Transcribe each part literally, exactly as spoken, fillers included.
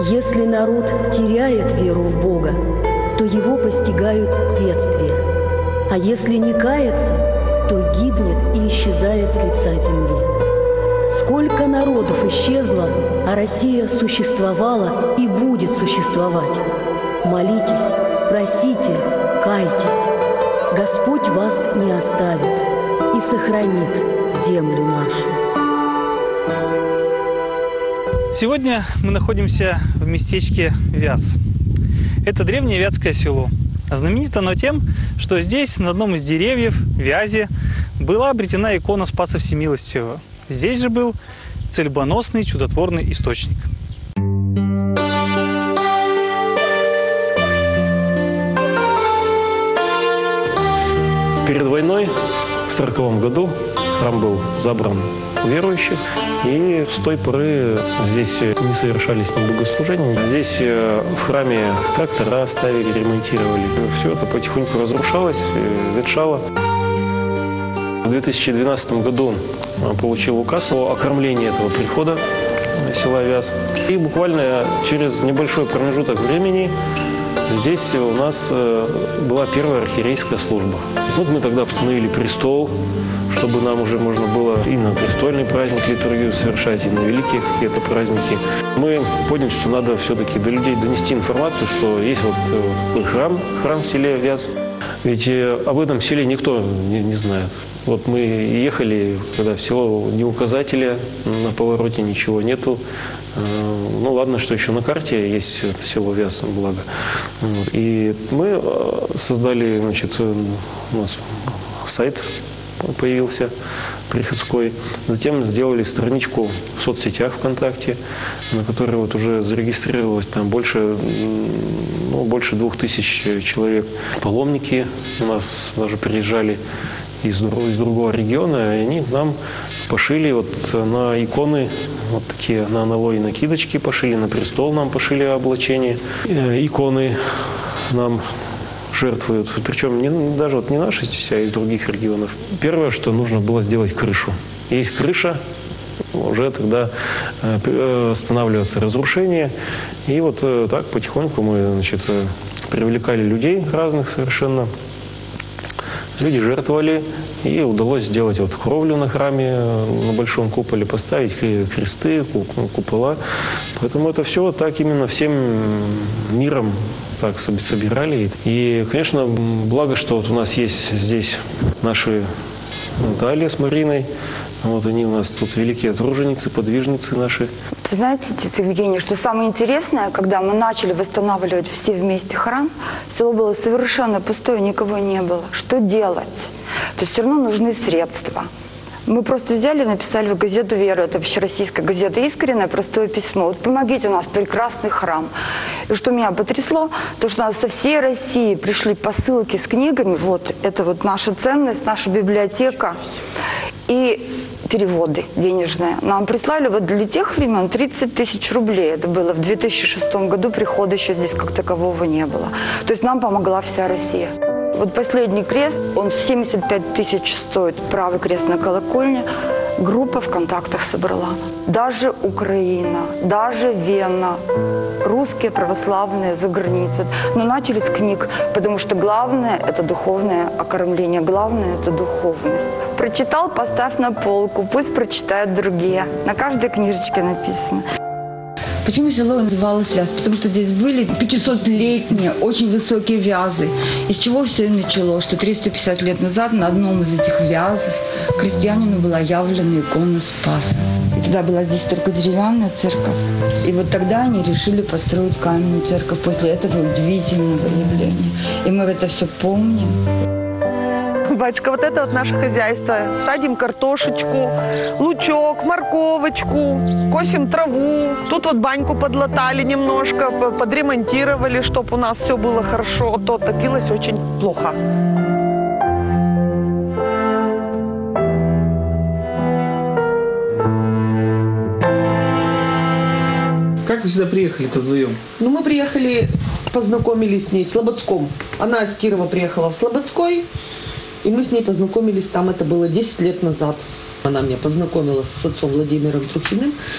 Если народ теряет веру в Бога, то его постигают бедствия. А если не кается, то гибнет и исчезает с лица земли. Сколько народов исчезло, а Россия существовала и будет существовать. Молитесь, просите, кайтесь. Господь вас не оставит и сохранит землю нашу. Сегодня мы находимся в местечке Вяз. Это древнее вятское село. Знаменито оно тем, что здесь, на одном из деревьев, вязи, была обретена икона Спаса Всемилостивого. Здесь же был цельбоносный чудотворный источник. Перед войной, в сороковом году, храм был забран верующих, и с той поры здесь не совершались ни богослужения. Здесь в храме трактора ставили, ремонтировали. Все это потихоньку разрушалось, ветшало. В две тысячи двенадцатом году получил указ о окормлении этого прихода села Вяз. И буквально через небольшой промежуток времени здесь у нас была первая архиерейская служба. Вот мы тогда установили престол, чтобы нам уже можно было и на престольный праздник литургию совершать, и на великие какие-то праздники. Мы поняли, что надо все-таки до людей донести информацию, что есть вот, вот такой храм, храм в селе Вяз. Ведь об этом селе никто не, не знает. Вот мы ехали, когда в село, ни указателя на повороте, ничего нету. Ну ладно, что еще на карте есть это село Вяз, благо. И мы создали, значит, у нас сайт появился приходской. Затем сделали страничку в соцсетях ВКонтакте, на которой вот уже зарегистрировалось там больше, ну, больше двух тысяч человек. Паломники у нас даже приезжали из, из другого региона, и они нам пошили вот на иконы, вот такие на аналой накидочки пошили, на престол нам пошили облачение. Иконы нам жертвуют, причем не, даже вот не наши, а из других регионов. Первое, что нужно было сделать крышу. Есть крыша, уже тогда останавливается разрушение. И вот так потихоньку мы, значит, привлекали людей разных совершенно. Люди жертвовали, и удалось сделать вот кровлю на храме, на большом куполе, поставить кресты, купола. Поэтому это все так именно всем миром так собирали. И, конечно, благо, что вот у нас есть здесь наши Наталья с Мариной. Вот они у нас тут великие труженицы, подвижницы наши. Вы знаете, отец Евгений, что самое интересное, когда мы начали восстанавливать все вместе храм, село было совершенно пустое, никого не было. Что делать? То есть все равно нужны средства. Мы просто взяли и написали в газету «Вера», это общероссийская газета «Искреннее», простое письмо. Вот помогите, у нас прекрасный храм. И что меня потрясло, то что у нас со всей России пришли посылки с книгами. Вот это вот наша ценность, наша библиотека. И переводы денежные. Нам прислали вот для тех времен тридцать тысяч рублей. Это было в две тысячи шестом году, прихода еще здесь как такового не было. То есть нам помогла вся Россия. Вот последний крест, он семьдесят пять тысяч стоит, правый крест на колокольне. Группа в контактах собрала. Даже Украина, даже Вена, русские православные за границей. Но начали с книг, потому что главное – это духовное окормление, главное – это духовность. Прочитал – поставь на полку, пусть прочитают другие. На каждой книжечке написано. Почему село называлось Вяз? Потому что здесь были пятисотлетние, очень высокие вязы. Из чего все и началось, что триста пятьдесят лет назад на одном из этих вязов крестьянину была явлена икона Спаса. И тогда была здесь только деревянная церковь. И вот тогда они решили построить каменную церковь после этого удивительного явления. И мы это все помним. Батюшка, вот это вот наше хозяйство. Садим картошечку, лучок, морковочку, косим траву. Тут вот баньку подлатали немножко, подремонтировали, чтобы у нас все было хорошо. А то топилось очень плохо. Как вы сюда приехали-то вдвоем? Ну, мы приехали, познакомились с ней, с Слободском. Она из Кирова приехала в Слободской. И мы с ней познакомились там, это было десять лет назад. Она меня познакомила с отцом Владимиром Трухиным.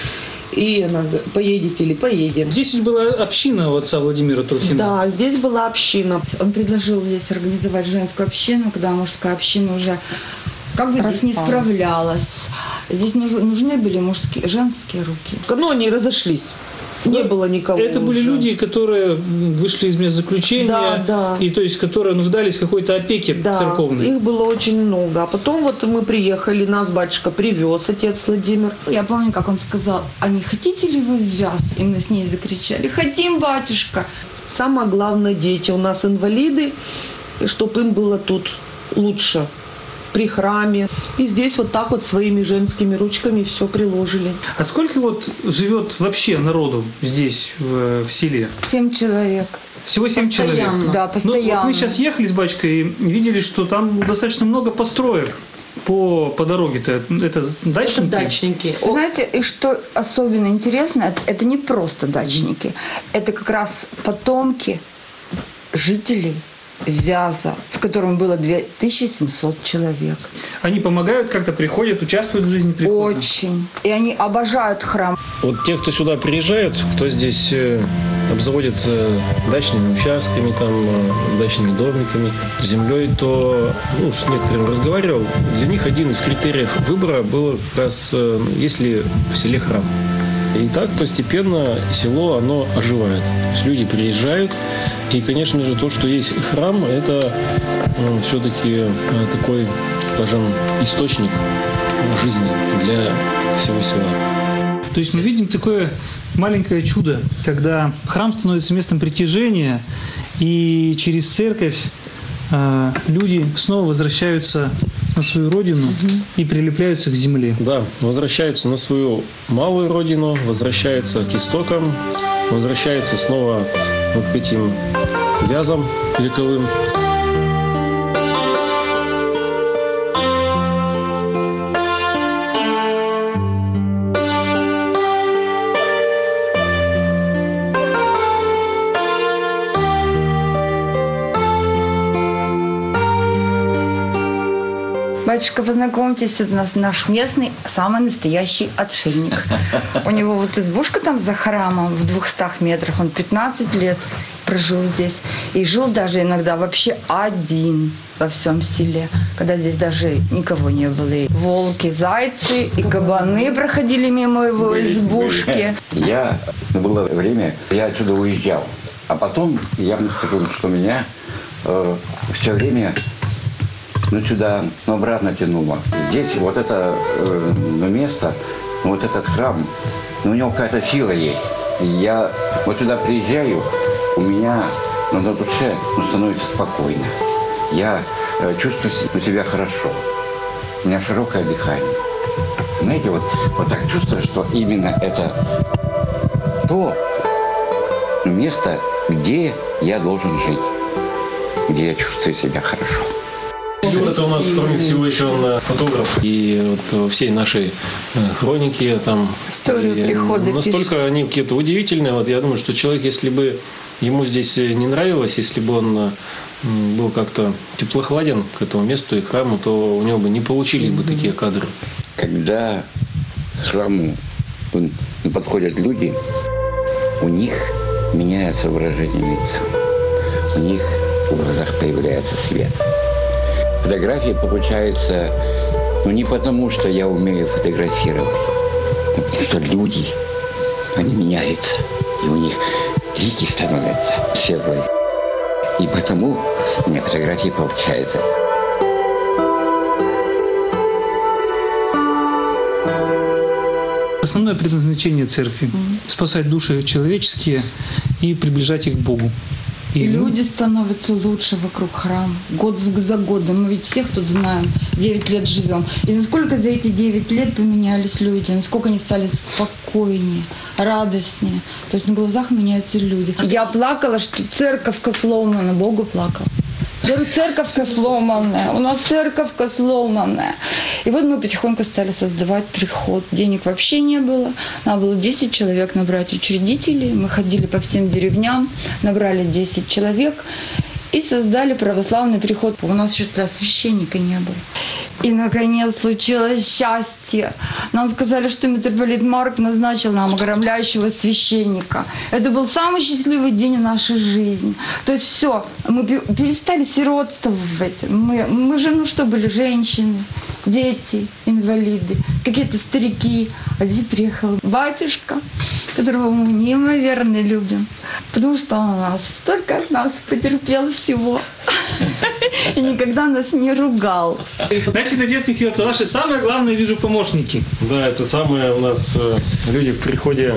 И она говорит, поедете или поедем. Здесь ведь была община у отца Владимира Трухина. Да, здесь была община. Он предложил здесь организовать женскую общину, когда мужская община уже как бы раз не справлялась. Здесь нужны были мужские, женские руки. Но они разошлись. Не было никого. Это уже. были люди, которые вышли из мест заключения, да, да. и то есть которые нуждались в какой-то опеке да, церковной. Их было очень много. А потом вот мы приехали, нас батюшка привез, отец Владимир. Я помню, как он сказал: а не хотите ли вы в Вяз? И мы с ней закричали: хотим, батюшка. Самое главное, дети у нас инвалиды, и чтобы им было тут лучше. При храме. И здесь вот так вот своими женскими ручками все приложили. А сколько вот живет вообще народу здесь, в, в селе? Семь человек. Всего семь человек? Да, постоянно. Ну, вот мы сейчас ехали с батюшкой и видели, что там достаточно много построек по, по дороге-то. Это дачники? Это дачники. Вы знаете, и что особенно интересно, это, это не просто дачники. Это как раз потомки жителей Вяза, в котором было две тысячи семьсот человек. Они помогают, как-то приходят, участвуют в жизни прихода? Очень. И они обожают храм. Вот те, кто сюда приезжают, кто здесь обзаводится дачными участками, там, дачными домиками, землей, то ну, с некоторым разговаривал, для них один из критериев выбора был как раз, есть ли в селе храм. И так постепенно село, оно оживает. То есть люди приезжают. И, конечно же, то, что есть храм, это ну, все-таки такой, скажем, источник жизни для всего села. То есть мы видим такое маленькое чудо, когда храм становится местом притяжения, и через церковь э, люди снова возвращаются на свою родину угу. и прилепляются к земле. Да, возвращаются на свою малую родину, возвращаются к истокам, возвращаются снова вот к этим вязам вековым. Батюшка, познакомьтесь, это нас наш местный, самый настоящий отшельник. У него вот избушка там за храмом в двухстах метрах. Он пятнадцать лет прожил здесь. И жил даже иногда вообще один во всем селе, когда здесь даже никого не было. И волки, зайцы и кабаны проходили мимо его избушки. Я, было время, я отсюда уезжал. А потом я вам скажу, что меня э, все время ну, сюда, ну, обратно тянуло. Здесь вот это э, место, вот этот храм, ну, у него какая-то сила есть. И я вот сюда приезжаю, у меня ну, на душе ну, становится спокойно. Я э, чувствую себя хорошо. У меня широкое дыхание. Знаете, вот, вот так чувствую, что именно это то место, где я должен жить, где я чувствую себя хорошо. Юр, это у нас, кроме всего, еще он фотограф. И вот во всей нашей хронике там историю прихода настолько пишет. Они какие-то удивительные. Вот я думаю, что человек, если бы ему здесь не нравилось, если бы он был как-то теплохладен к этому месту и храму, то у него бы не получились бы такие кадры. Когда к храму подходят люди, у них меняется выражение лица. У них в глазах появляется свет. Фотографии получаются, ну, не потому, что я умею фотографировать, а потому что люди, они меняются, и у них лики становятся светлые. И потому у меня фотографии получаются. Основное предназначение церкви mm-hmm. – спасать души человеческие и приближать их к Богу. И, и люди становятся лучше вокруг храма. Год за годом. Мы ведь всех тут знаем. Девять лет живем. И насколько за эти девять лет поменялись люди. Насколько они стали спокойнее, радостнее. То есть на глазах меняются люди. Я плакала, что церковка сломана. Богу плакала. Церковка сломанная. У нас церковка сломанная. И вот мы потихоньку стали создавать приход. Денег вообще не было. Надо было десять человек набрать учредителей. Мы ходили по всем деревням, набрали десять человек. И создали православный приход. У нас еще тогда священника не было. И, наконец, случилось счастье. Нам сказали, что митрополит Марк назначил нам огромляющего священника. Это был самый счастливый день в нашей жизни. То есть все, мы перестали сиротствовать. Мы, мы же, ну что, были женщины, дети, инвалиды, какие-то старики. А здесь приехал батюшка, которого мы неимоверно любим. Потому что он у нас столько от нас потерпел всего. И никогда нас не ругал. Значит, отец Михаил, это ваши самые главные, вижу, помощники. Да, это самые у нас э, люди в приходе,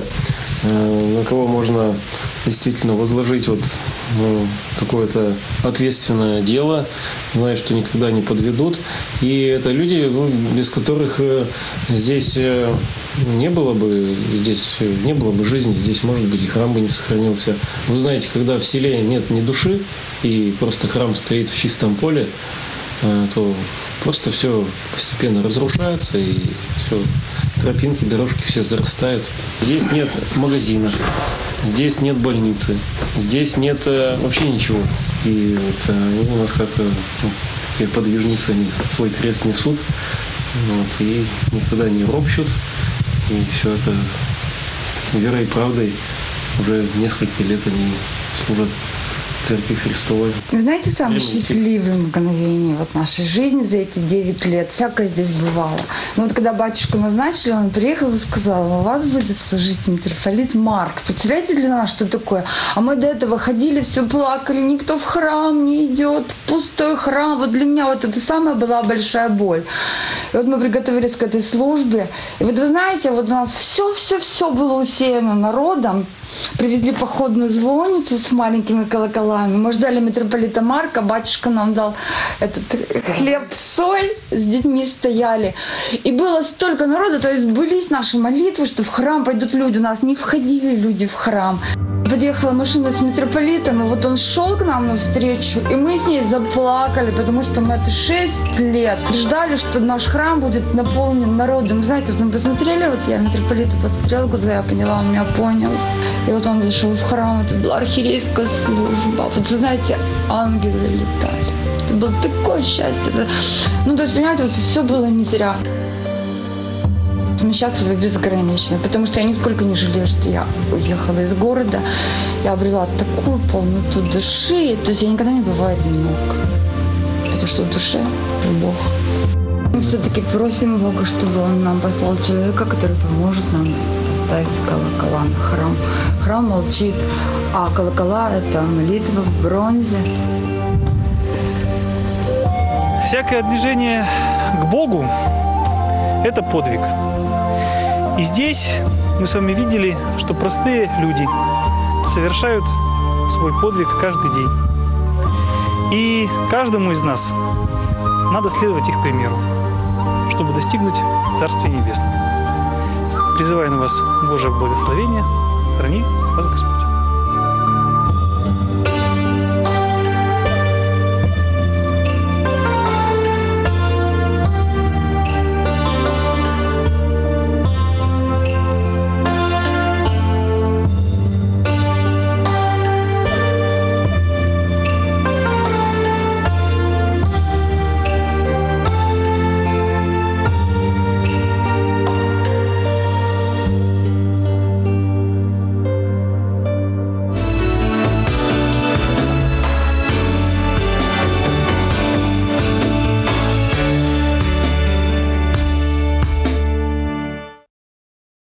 э, на кого можно действительно возложить вот э, какое-то ответственное дело, зная, что никогда не подведут. И это люди, ну, без которых э, здесь э, не было бы, здесь не было бы жизни, здесь, может быть, и храм бы не сохранился. Вы знаете, когда в селе нет ни души, и просто храм стоит в чистом поле, то просто все постепенно разрушается, и все, тропинки, дорожки все зарастают. Здесь нет магазина, здесь нет больницы, здесь нет вообще ничего. И вот они у нас как ну, подвижницы, они свой крест несут, вот, и никогда не ропщут. И все это верой и правдой уже несколько лет они служат Церкви Христовой. Вы знаете, самые счастливые мгновения вот нашей жизни за эти девять лет, всякое здесь бывало. Но вот когда батюшку назначили, он приехал и сказал: у вас будет служить митрополит Марк. Представляете для нас, что такое? А мы до этого ходили, все плакали, никто в храм не идет, пустой храм. Вот для меня вот это самая была большая боль. И вот мы приготовились к этой службе. И вот вы знаете, вот у нас все-все-все было усеяно народом. Привезли походную звонницу с маленькими колоколами. Мы ждали митрополита Марка, батюшка нам дал этот хлеб-соль, с детьми стояли. И было столько народа, то есть сбылись наши молитвы, что в храм пойдут люди. У нас не входили люди в храм. Подъехала машина с митрополитом, и вот он шел к нам навстречу, и мы с ней заплакали, потому что мы это шесть лет ждали, что наш храм будет наполнен народом. Знаете, вот мы посмотрели, вот я митрополиту посмотрела в глаза, я поняла, он меня понял. И вот он зашел в храм, это была архиерейская служба. Вот вы знаете, ангелы летали. Это было такое счастье. Ну, то есть, понимаете, вот все было не зря. Мы счастливы безгранично, потому что я нисколько не жалею, что я уехала из города. Я обрела такую полноту души, то есть я никогда не бываю одинока, потому что в душе Бог. Мы все-таки просим Бога, чтобы Он нам послал человека, который поможет нам поставить колокола на храм. Храм молчит, а колокола – это молитва в бронзе. Всякое движение к Богу – это подвиг. И здесь мы с вами видели, что простые люди совершают свой подвиг каждый день. И каждому из нас надо следовать их примеру, чтобы достигнуть Царствия Небесного. Призываю на вас Божие благословение. Храни вас Господь.